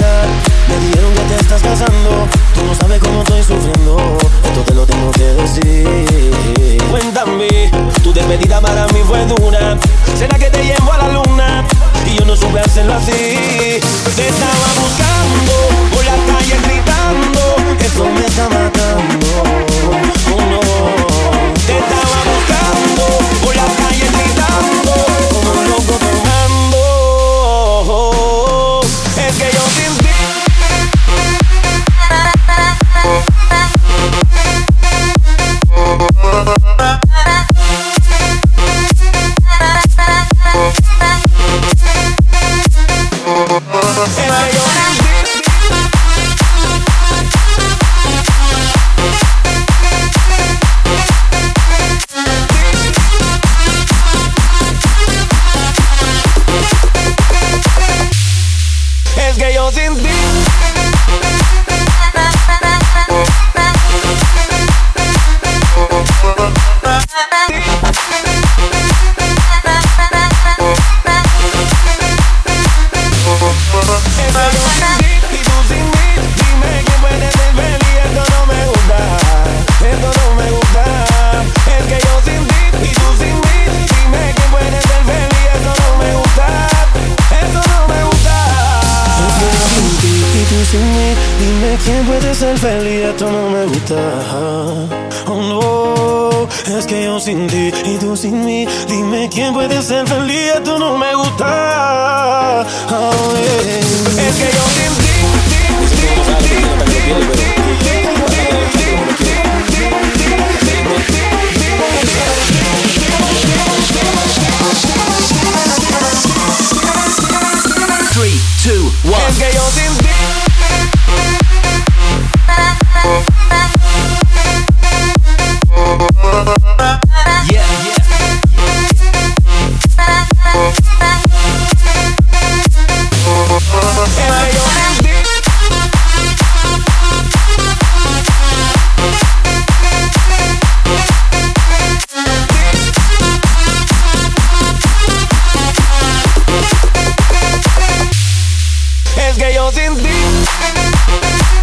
amiga me dijeron que te estás casando. Tú no sabes cómo estoy sufriendo, esto te lo tengo que decir. Cuéntame, tu despedida para mí fue dura. ¿Será que te llevo a la luna? Y yo no supe hacerlo así. Te estaba buscando por la calle gritando, esto me está matando. Oh no. Te estaba buscando por la calle gritando, como un loco tomando. Es que yo sin ti. Es que yo sin ti. ¿Quién puede ser feliz? Esto no me gusta. Oh no, es que yo sin ti y tú sin mí. Dime quién puede ser feliz. Esto no me gusta. Oh, yeah. Es que yo sin ti. 3, 2, 1. Es que yo sin ti. Es que yo sin ti.